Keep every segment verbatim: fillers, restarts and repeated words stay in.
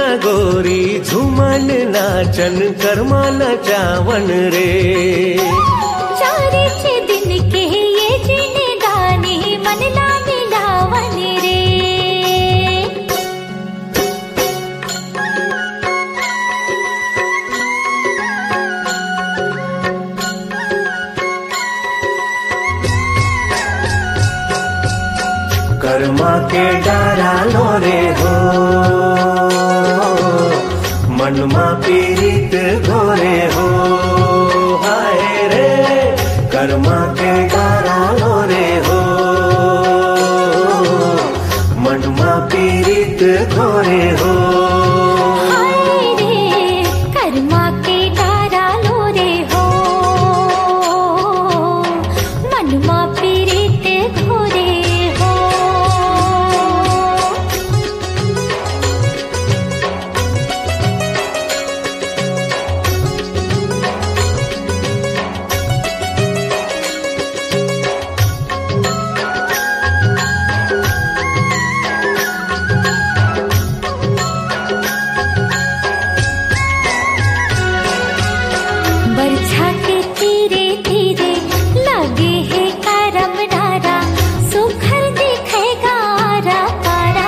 गोरी झूमन नाचन कर्मा नचावन रे। चारे छे दिन के ये जीने दानी मन ला मिलावन रे। कर्मा के डारा लो रे हो मनमा पीरित घोरे हो। हाय रे कर्मा के डारा लो रे हो मनमा पीरित घोरे हो। हाय रे कर्मा के डारा लो रे हो मनमा पीरित घोरे हो। बरछा के तीरे तीरे लगे है करम डारा सुखर दिखेगा आरा पारा।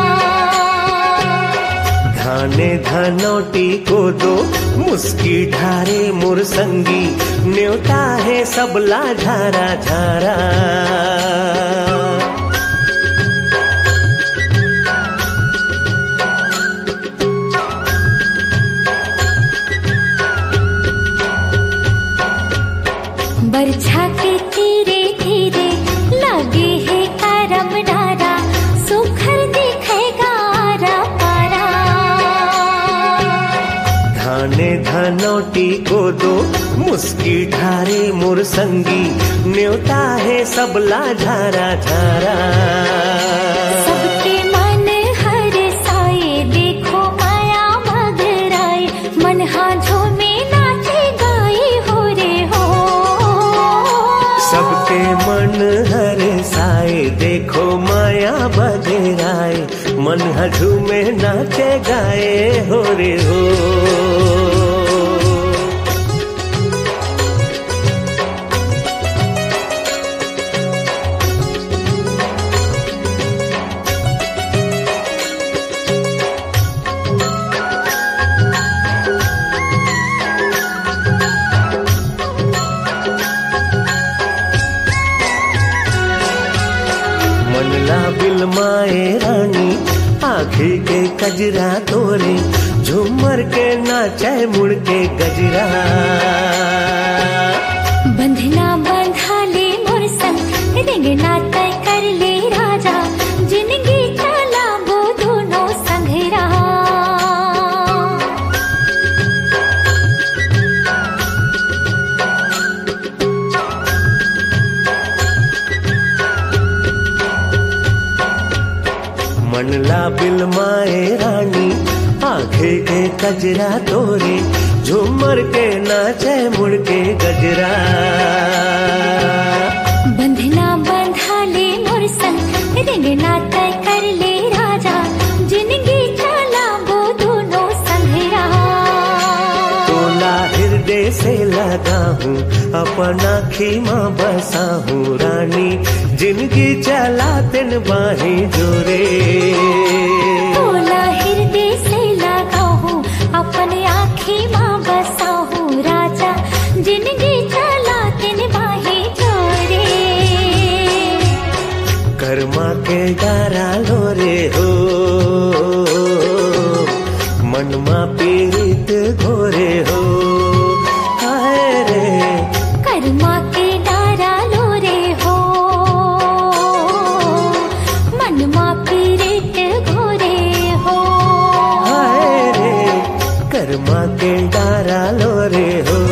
धाने धनोटी को दो मुस्की ढारे मोर संगी न्योता है सबला झारा झारा। बरछा के तीरे तीरे लगे है करम डारा सुखर दिखेगा आरा पारा। धाने धनोटी को दो मुस्की ढारे मोर संगी न्योता है सबला झारा झारा। सबके मन हर साए देखो माया मगराए मन हा झूमे नाचे गाए हो रे हो। सबके मन हर साए देखो माया बधेराए मन झूमे नाचे गाए हो रे हो। मनला बिलमाए रानी आँखी के कजरा तोरे झूमर के नाचे मुड़ के गजरा। बंधना बंधा ले मोर संग रिंगना तय कर ले राजा जिंदगी चला वो दोनों संघरा। मनला बिलमाए रानी आँखे के कजरा तोरे झूमर के नाचे मुड़ के गजरा। बंधना बंधा ले मोर संग रिंगना तय कर ले राजा जिंदगी चला वो दोनों संघरा। तोला हृदय से लगा हूँ अपना खीमा बसा हूँ रानी जिंदगी चला तिन बाही जोरे। तोला हृदय से लगा हूँ अपने आँखी माँ बसा हूँ राजा जिंदगी चला तिन बाही जोरे। कर्मा के डारा लो रे हो मनमा पीरित घोरे हो। हाय रे कर्मा के डारा लो रे हो मनमा पीरित घोरे हो। हाय रे कर्मा के डारा लो रे हो।